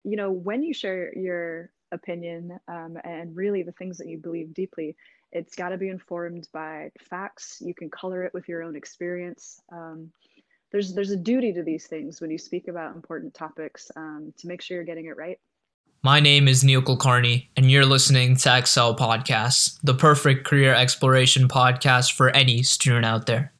when you share your opinion and really the things that you believe deeply, it's got to be informed by facts. You can color it with your own experience. There's a duty to these things when you speak about important topics to make sure you're getting it right. My name is Neil Kulkarni, and you're listening to Excel Podcasts, the perfect career exploration podcast for any student out there.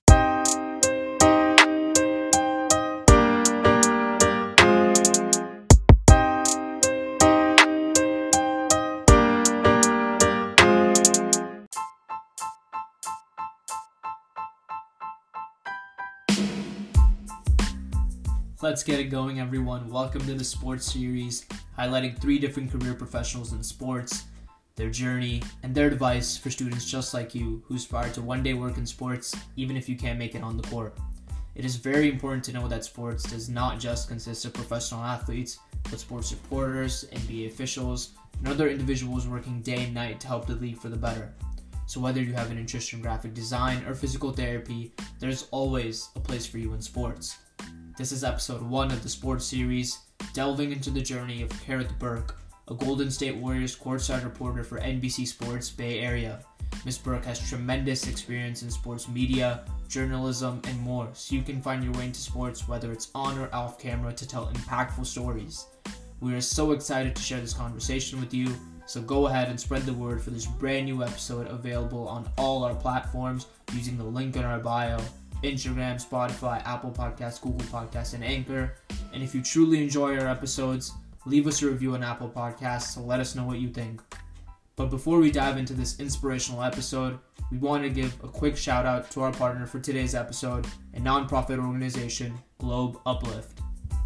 Let's get it going, everyone. Welcome to the sports series, highlighting 3 different career professionals in sports, their journey, and their advice for students just like you who aspire to one day work in sports, even if you can't make it on the court. It is very important to know that sports does not just consist of professional athletes, but sports reporters, NBA officials, and other individuals working day and night to help the league for the better. So whether you have an interest in graphic design or physical therapy, there's always a place for you in sports. This is episode 1 of the sports series, delving into the journey of Kerith Burke, a Golden State Warriors courtside reporter for NBC Sports Bay Area. Ms. Burke has tremendous experience in sports media, journalism, and more, so you can find your way into sports whether it's on or off camera to tell impactful stories. We are so excited to share this conversation with you, so go ahead and spread the word for this brand new episode available on all our platforms using the link in our bio. Instagram, Spotify, Apple Podcasts, Google Podcasts, and Anchor. And if you truly enjoy our episodes, leave us a review on Apple Podcasts to let us know what you think. But before we dive into this inspirational episode, we want to give a quick shout out to our partner for today's episode, a nonprofit organization, Globe Uplift.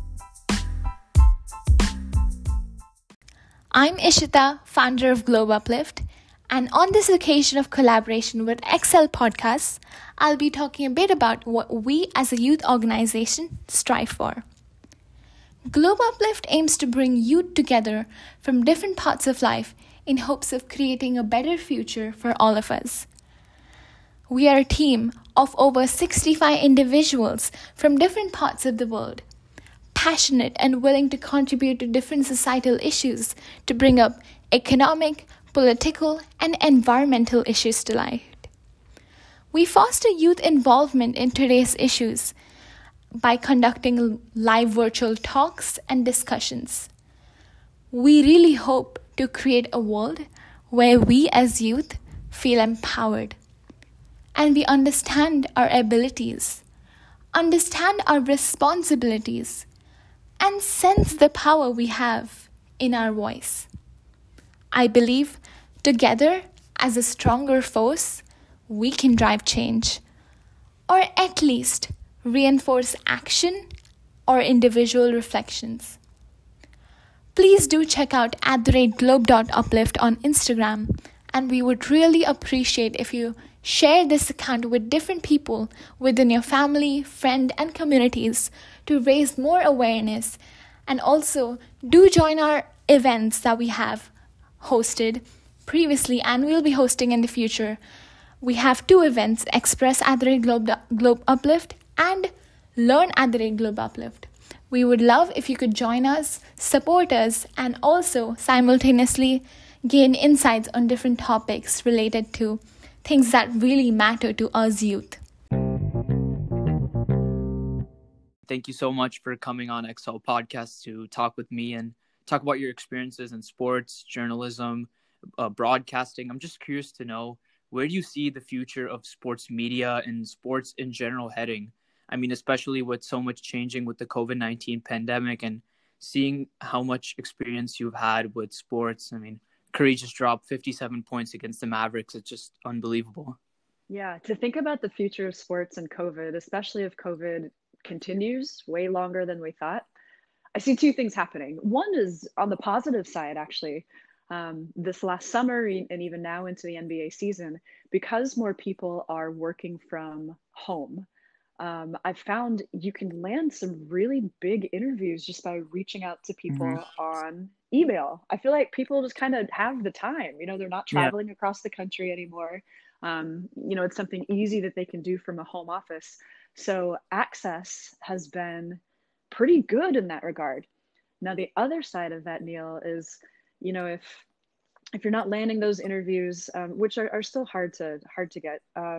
I'm Ishita, founder of Globe Uplift. And on this occasion of collaboration with Excel Podcasts, I'll be talking a bit about what we as a youth organization strive for. Globe Uplift aims to bring youth together from different parts of life in hopes of creating a better future for all of us. We are a team of over 65 individuals from different parts of the world, passionate and willing to contribute to different societal issues to bring up economic, political, and environmental issues to light. We foster youth involvement in today's issues by conducting live virtual talks and discussions. We really hope to create a world where we as youth feel empowered and we understand our abilities, understand our responsibilities, and sense the power we have in our voice. I believe together as a stronger force, we can drive change, or at least reinforce action or individual reflections. Please do check out @globe.uplift on Instagram, and we would really appreciate if you share this account with different people within your family, friend, and communities to raise more awareness, and also do join our events that we have hosted previously and we'll be hosting in the future. We have 2 events, Express @Globe Uplift and Learn @Globe Uplift. We would love if you could join us, support us, and also simultaneously gain insights on different topics related to things that really matter to us youth. Thank you so much for coming on Excel Podcast to talk with me and talk about your experiences in sports, journalism, broadcasting. I'm just curious to know, where do you see the future of sports media and sports in general heading? I mean, especially with so much changing with the COVID-19 pandemic and seeing how much experience you've had with sports. I mean, Curry just dropped 57 points against the Mavericks. It's just unbelievable. Yeah, to think about the future of sports and COVID, especially if COVID continues way longer than we thought, I see 2 things happening. One is on the positive side, actually. This last summer and even now into the NBA season, because more people are working from home, I've found you can land some really big interviews just by reaching out to people on email. I feel like people just kind of have the time, they're not traveling across the country anymore. It's something easy that they can do from a home office. So access has been pretty good in that regard. Now, the other side of that, Neil, is, if you're not landing those interviews, which are still hard to get,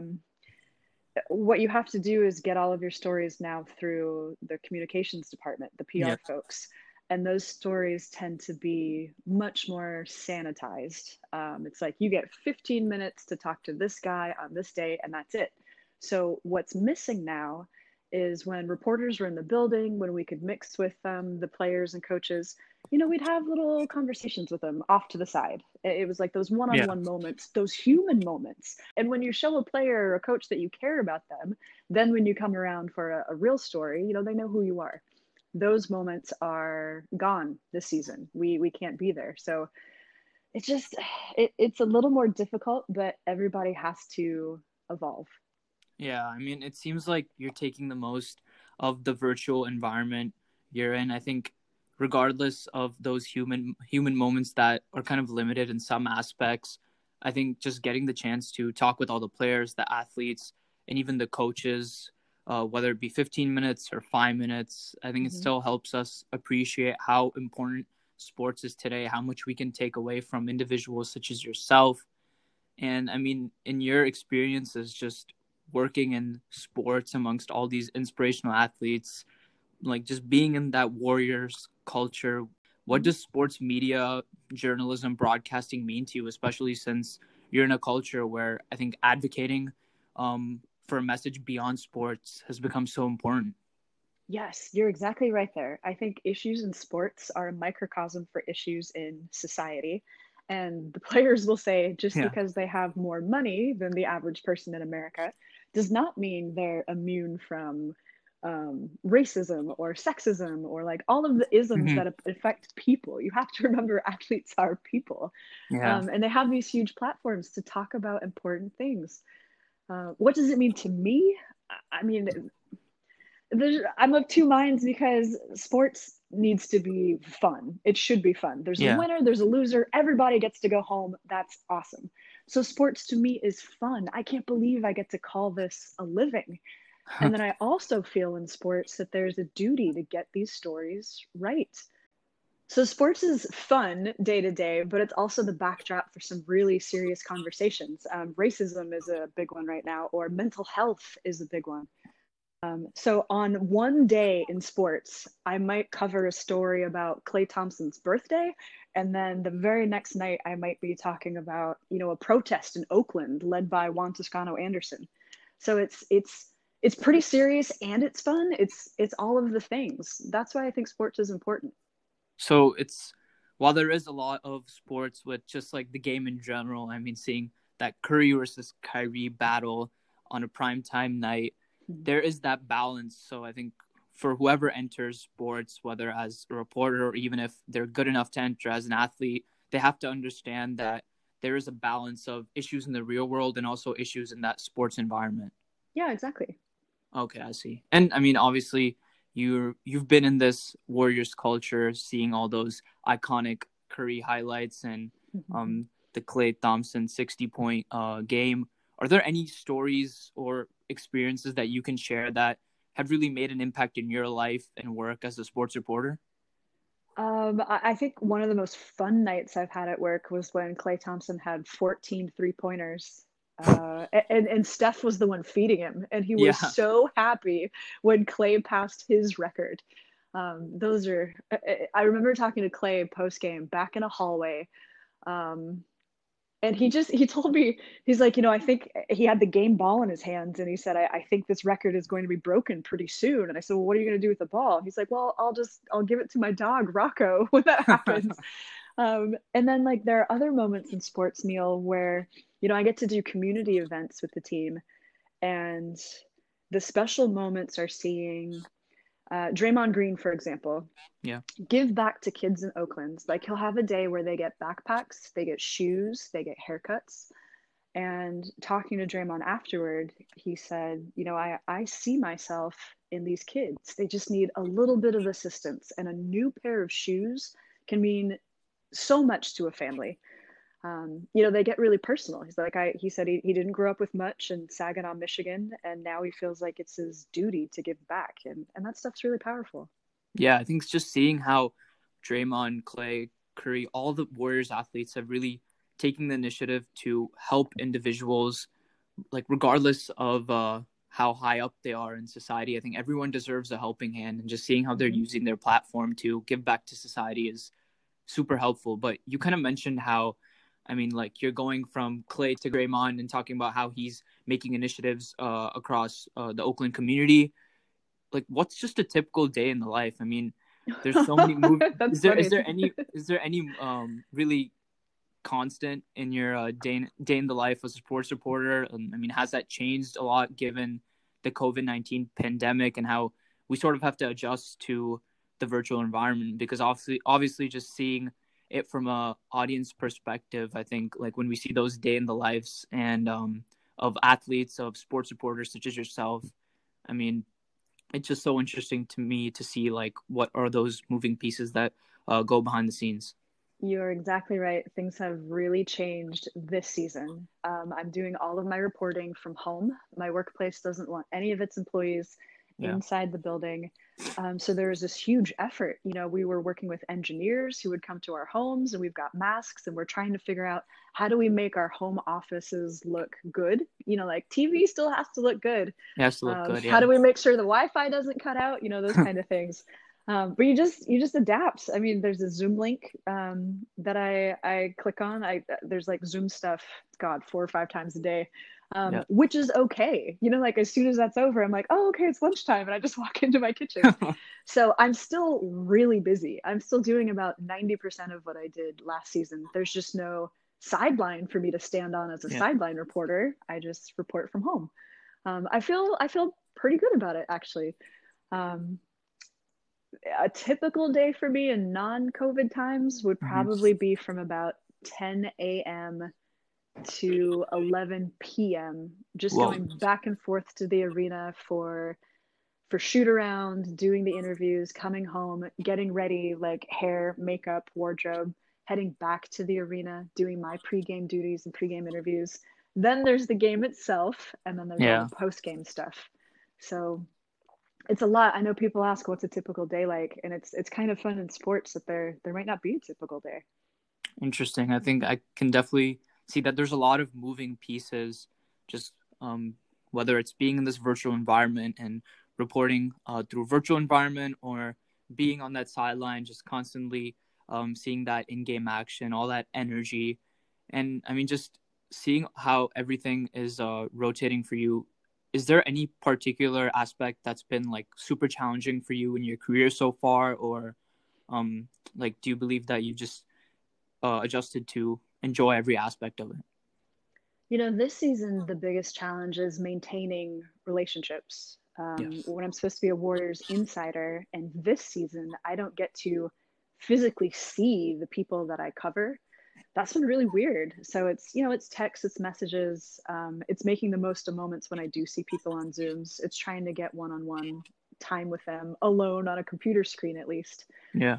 what you have to do is get all of your stories now through the communications department, the PR Yeah. folks. And those stories tend to be much more sanitized. It's like you get 15 minutes to talk to this guy on this day, and that's it. So what's missing now is when reporters were in the building, when we could mix with the players and coaches, we'd have little conversations with them off to the side. It was like those one-on-one moments, those human moments. And when you show a player or a coach that you care about them, then when you come around for a real story, they know who you are. Those moments are gone this season. We can't be there. So it's just, it's a little more difficult, but everybody has to evolve. Yeah, I mean, it seems like you're taking the most of the virtual environment you're in. I think regardless of those human moments that are kind of limited in some aspects, I think just getting the chance to talk with all the players, the athletes, and even the coaches, whether it be 15 minutes or 5 minutes, I think it still helps us appreciate how important sports is today, how much we can take away from individuals such as yourself. And I mean, in your experiences, just working in sports amongst all these inspirational athletes, like just being in that Warriors culture, what does sports media, journalism, broadcasting mean to you, especially since you're in a culture where I think advocating for a message beyond sports has become so important? Yes, you're exactly right there. I think issues in sports are a microcosm for issues in society. And the players will say just because they have more money than the average person in America does not mean they're immune from racism or sexism or like all of the isms that affect people. You have to remember athletes are people. And they have these huge platforms to talk about important things. What does it mean to me? I mean, I'm of two minds because sports needs to be fun. It should be fun. There's a winner, there's a loser, everybody gets to go home. That's awesome. So sports to me is fun. I can't believe I get to call this a living. And then I also feel in sports that there's a duty to get these stories right. So sports is fun day to day, but it's also the backdrop for some really serious conversations. Racism is a big one right now, or mental health is a big one. So on one day in sports, I might cover a story about Klay Thompson's birthday. And then the very next night, I might be talking about, a protest in Oakland led by Juan Toscano Anderson. So it's pretty serious and it's fun. It's all of the things. That's why I think sports is important. So while there is a lot of sports with just like the game in general, I mean, seeing that Curry versus Kyrie battle on a primetime night, there is that balance. So I think for whoever enters sports, whether as a reporter or even if they're good enough to enter as an athlete, they have to understand that there is a balance of issues in the real world and also issues in that sports environment. Yeah, exactly. Okay, I see. And I mean, obviously, you've been in this Warriors culture, seeing all those iconic Curry highlights and the Klay Thompson 60-point game. Are there any stories or experiences that you can share that have really made an impact in your life and work as a sports reporter? I think one of the most fun nights I've had at work was when Klay Thompson had 14 three-pointers. And Steph was the one feeding him. And he was so happy when Klay passed his record. I remember talking to Klay post-game back in a hallway. And he told me, he's like, I think he had the game ball in his hands. And he said, I think this record is going to be broken pretty soon. And I said, well, what are you going to do with the ball? He's like, well, I'll give it to my dog, Rocco, when that happens. And then like, there are other moments in sports, Neil, where, I get to do community events with the team. And the special moments are seeing Draymond Green, for example, give back to kids in Oakland. Like he'll have a day where they get backpacks, they get shoes, they get haircuts. And talking to Draymond afterward, he said, I see myself in these kids. They just need a little bit of assistance, and a new pair of shoes can mean so much to a family. They get really personal. He's like, he said he didn't grow up with much in Saginaw, Michigan, and now he feels like it's his duty to give back. And that stuff's really powerful. Yeah, I think it's just seeing how Draymond, Clay, Curry, all the Warriors athletes have really taken the initiative to help individuals, like regardless of how high up they are in society. I think everyone deserves a helping hand, and just seeing how they're using their platform to give back to society is super helpful. But you kind of mentioned how, I mean, like you're going from Clay to Draymond and talking about how he's making initiatives across the Oakland community. Like, what's just a typical day in the life? I mean, there's so many movies. Is there any really constant in your day in the life as a sports reporter? I mean, has that changed a lot given the COVID-19 pandemic and how we sort of have to adjust to the virtual environment? Because obviously just seeing it from a audience perspective, I think like when we see those day in the lives and of athletes, of sports reporters such as yourself, I mean, it's just so interesting to me to see like what are those moving pieces that go behind the scenes. You're exactly right. Things have really changed this season. I'm doing all of my reporting from home. My workplace doesn't want any of its employees inside the building. So there was this huge effort. You know, we were working with engineers who would come to our homes, and we've got masks, and we're trying to figure out how do we make our home offices look good? You know, like TV still has to look good. It has to look good. Yeah. How do we make sure the Wi-Fi doesn't cut out? You know, those kind of things. But you just adapt. I mean, there's a Zoom link that I click on. There's like Zoom stuff, God, 4 or 5 times a day, which is okay. You know, like as soon as that's over, I'm like, oh, okay, it's lunchtime, and I just walk into my kitchen. So I'm still really busy. I'm still doing about 90% of what I did last season. There's just no sideline for me to stand on as a sideline reporter. I just report from home. I feel pretty good about it, actually. A typical day for me in non-COVID times would probably be from about 10 a.m. to 11 p.m. just going back and forth to the arena for shoot around, doing the interviews, coming home, getting ready, like hair, makeup, wardrobe, heading back to the arena, doing my pregame duties and pregame interviews. Then there's the game itself, and then there's all the post-game stuff. So it's a lot. I know people ask what's a typical day like, and it's kind of fun in sports that there might not be a typical day. Interesting. I think I can definitely see that there's a lot of moving pieces, just whether it's being in this virtual environment and reporting through a virtual environment, or being on that sideline, just constantly seeing that in-game action, all that energy. And I mean, just seeing how everything is rotating for you. Is there any particular aspect that's been like super challenging for you in your career so far, or like do you believe that you just adjusted to enjoy every aspect of it? You know, this season the biggest challenge is maintaining relationships. When I'm supposed to be a Warriors insider, and this season I don't get to physically see the people that I cover. That's been really weird. So it's, you know, it's text, it's messages, it's making the most of moments when I do see people on Zooms. It's trying to get one-on-one time with them alone on a computer screen, at least. Yeah.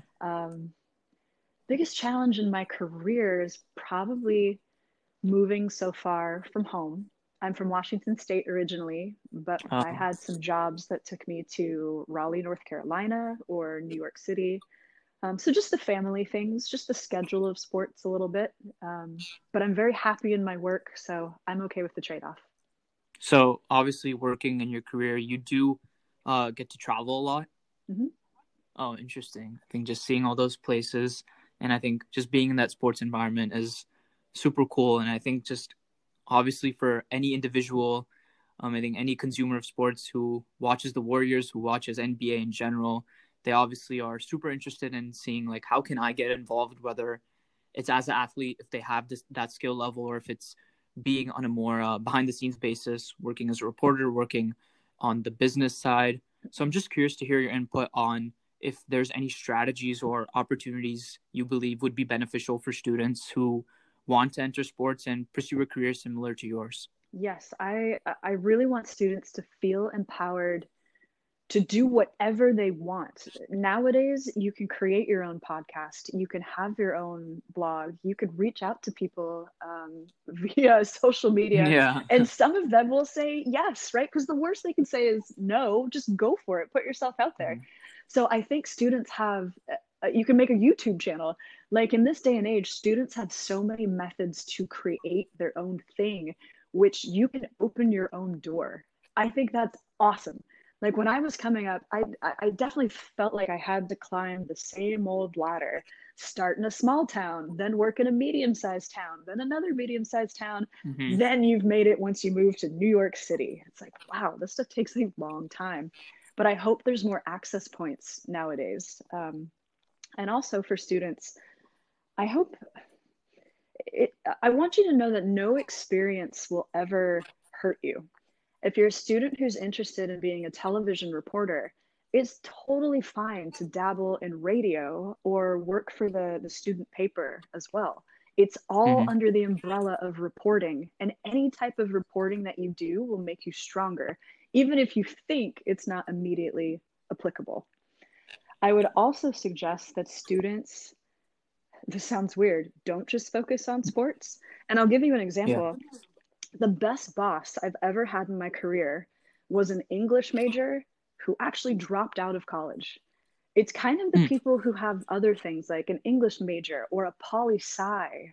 Biggest challenge in my career is probably moving so far from home. I'm from Washington State originally, but I had some jobs that took me to Raleigh, North Carolina, or New York City. So just the family things, just the schedule of sports a little bit. But I'm very happy in my work, so I'm okay with the trade-off. So obviously working in your career, you do get to travel a lot. Mm-hmm. Oh, interesting. I think just seeing all those places, and I think just being in that sports environment is super cool. And I think just obviously for any individual, I think any consumer of sports who watches the Warriors, who watches NBA in general, they obviously are super interested in seeing like, how can I get involved, whether it's as an athlete, if they have that skill level, or if it's being on a more behind the scenes basis, working as a reporter, working on the business side. So I'm just curious to hear your input on if there's any strategies or opportunities you believe would be beneficial for students who want to enter sports and pursue a career similar to yours. Yes, I really want students to feel empowered to do whatever they want. Nowadays, you can create your own podcast. You can have your own blog. You could reach out to people via social media. Yeah. And some of them will say yes, right? Because the worst they can say is no, just go for it. Put yourself out there. So I think students have you can make a YouTube channel. Like in this day and age, students have so many methods to create their own thing, which you can open your own door. I think that's awesome. Like when I was coming up, I definitely felt like I had to climb the same old ladder, start in a small town, then work in a medium-sized town, then another medium-sized town. Mm-hmm. Then you've made it once you move to New York City. It's like, wow, this stuff takes a long time. But I hope there's more access points nowadays. And also for students, I hope I want you to know that no experience will ever hurt you. If you're a student who's interested in being a television reporter, it's totally fine to dabble in radio or work for the student paper as well. It's all Mm-hmm. under the umbrella of reporting, and any type of reporting that you do will make you stronger, even if you think it's not immediately applicable. I would also suggest that students, this sounds weird, don't just focus on sports. And I'll give you an Yeah. example. The best boss I've ever had in my career was an English major who actually dropped out of college. It's kind of the Mm. people who have other things like an English major or a poli sci,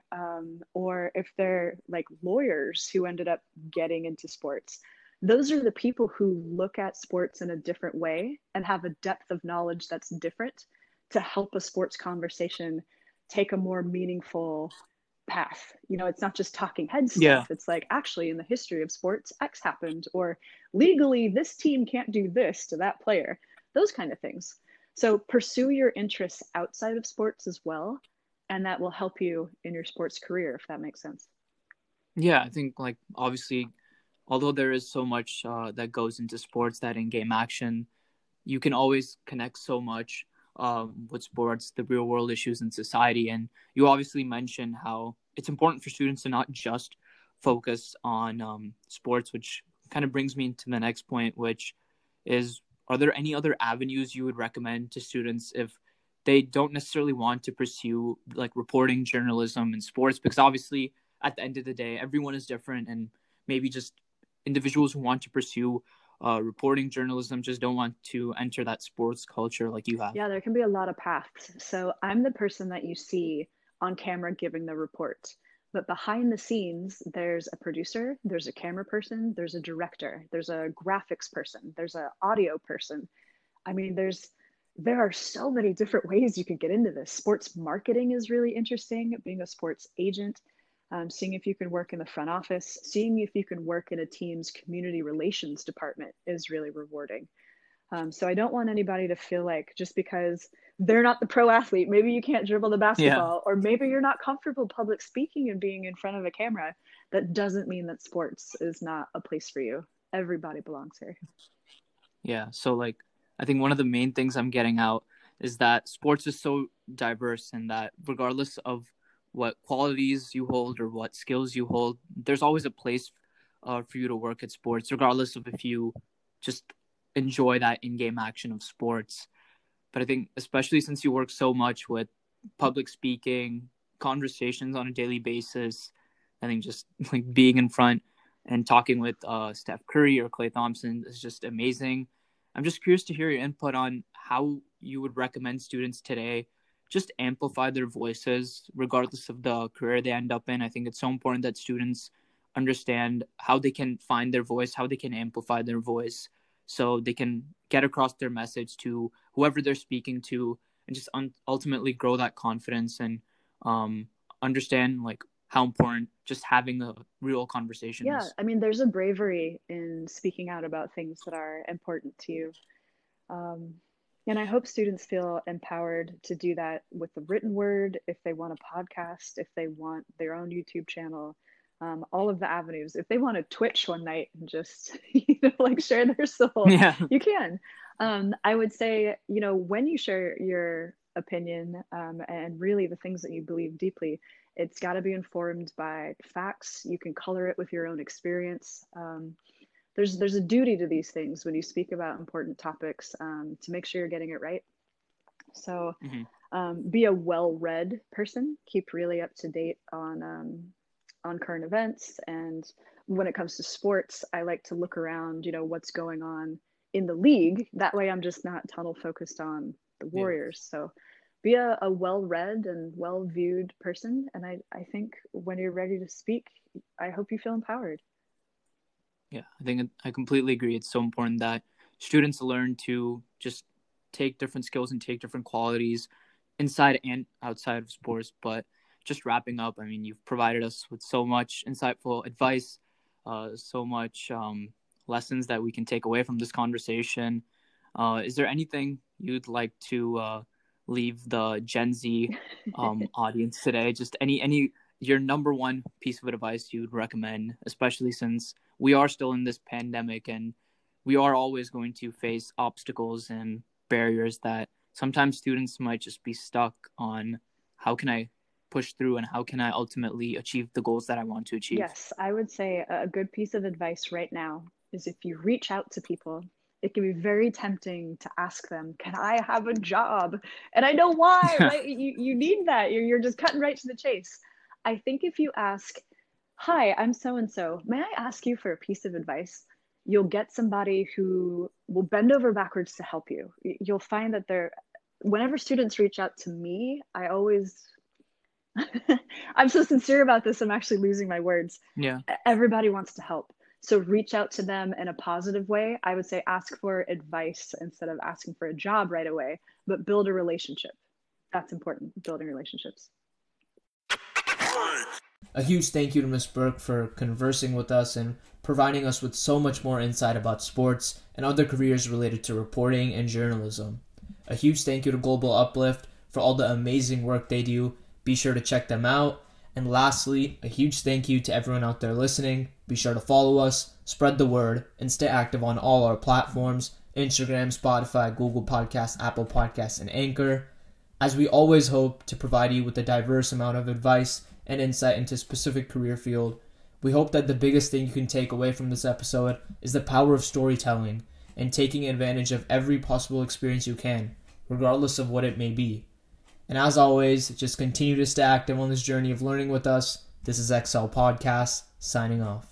or if they're like lawyers who ended up getting into sports. Those are the people who look at sports in a different way and have a depth of knowledge that's different to help a sports conversation take a more meaningful path. You know, it's not just talking head Yeah. stuff. It's like, actually, in the history of sports, X happened, or legally, this team can't do this to that player, those kind of things. So pursue your interests outside of sports as well. And that will help you in your sports career, if that makes sense. Yeah, I think like obviously, although there is so much that goes into sports, that in-game action, you can always connect so much with sports, the real world issues in society. And you obviously mentioned how it's important for students to not just focus on sports, which kind of brings me to the next point, which is, are there any other avenues you would recommend to students if they don't necessarily want to pursue like reporting, journalism, and sports? Because obviously, at the end of the day, everyone is different, and maybe just individuals who want to pursue reporting, journalism, just don't want to enter that sports culture like you have. Yeah, there can be a lot of paths. So I'm the person that you see on camera giving the report. But behind the scenes, there's a producer, there's a camera person, there's a director, there's a graphics person, there's an audio person. I mean, there are so many different ways you can get into this. Sports marketing is really interesting, being a sports agent, seeing if you can work in the front office, seeing if you can work in a team's community relations department is really rewarding. So I don't want anybody to feel like just because they're not the pro athlete, maybe you can't dribble the basketball, or maybe you're not comfortable public speaking and being in front of a camera. That doesn't mean that sports is not a place for you. Everybody belongs here. Yeah. So like, I think one of the main things I'm getting out is that sports is so diverse, and that regardless of what qualities you hold or what skills you hold, there's always a place for you to work at sports, regardless of if you just enjoy that in-game action of sports. But I think especially since you work so much with public speaking, conversations on a daily basis, I think just like being in front and talking with Steph Curry or Klay Thompson is just amazing. I'm just curious to hear your input on how you would recommend students today just amplify their voices regardless of the career they end up in. I think it's so important that students understand how they can find their voice, how they can amplify their voice, so they can get across their message to whoever they're speaking to, and just ultimately grow that confidence and understand like how important just having a real conversation is. I mean, there's a bravery in speaking out about things that are important to you. And I hope students feel empowered to do that with the written word, if they want a podcast, if they want their own YouTube channel, all of the avenues. If they want to Twitch one night and just, like share their soul, Yeah. you can. I would say, when you share your opinion and really the things that you believe deeply, it's got to be informed by facts. You can color it with your own experience. There's a duty to these things when you speak about important topics, to make sure you're getting it right. So be a well-read person. Keep really up to date on current events. And when it comes to sports, I like to look around, what's going on in the league. That way I'm just not tunnel focused on the Warriors. So be a well-read and well-viewed person. And I think when you're ready to speak, I hope you feel empowered. Yeah, I completely agree. It's so important that students learn to just take different skills and take different qualities inside and outside of sports. But just wrapping up, I mean, you've provided us with so much insightful advice, so much lessons that we can take away from this conversation. Is there anything you'd like to leave the Gen Z audience today? Just any your number one piece of advice you'd recommend, especially since we are still in this pandemic and we are always going to face obstacles and barriers that sometimes students might just be stuck on. How can I push through and how can I ultimately achieve the goals that I want to achieve? Yes, I would say a good piece of advice right now is if you reach out to people, it can be very tempting to ask them, can I have a job? And I know why, right? You need that. You're just cutting right to the chase. I think if you ask, hi, I'm so-and-so, may I ask you for a piece of advice? You'll get somebody who will bend over backwards to help you. You'll find that whenever students reach out to me, I always, I'm so sincere about this, I'm actually losing my words. Yeah. Everybody wants to help. So reach out to them in a positive way. I would say ask for advice instead of asking for a job right away, but build a relationship. That's important, building relationships. A huge thank you to Ms. Burke for conversing with us and providing us with so much more insight about sports and other careers related to reporting and journalism. A huge thank you to Global Uplift for all the amazing work they do. Be sure to check them out. And lastly, a huge thank you to everyone out there listening. Be sure to follow us, spread the word, and stay active on all our platforms: Instagram, Spotify, Google Podcasts, Apple Podcasts, and Anchor. As we always hope to provide you with a diverse amount of advice and insight into a specific career field, we hope that the biggest thing you can take away from this episode is the power of storytelling and taking advantage of every possible experience you can, regardless of what it may be. And as always, just continue to stay active on this journey of learning with us. This is XL Podcast, signing off.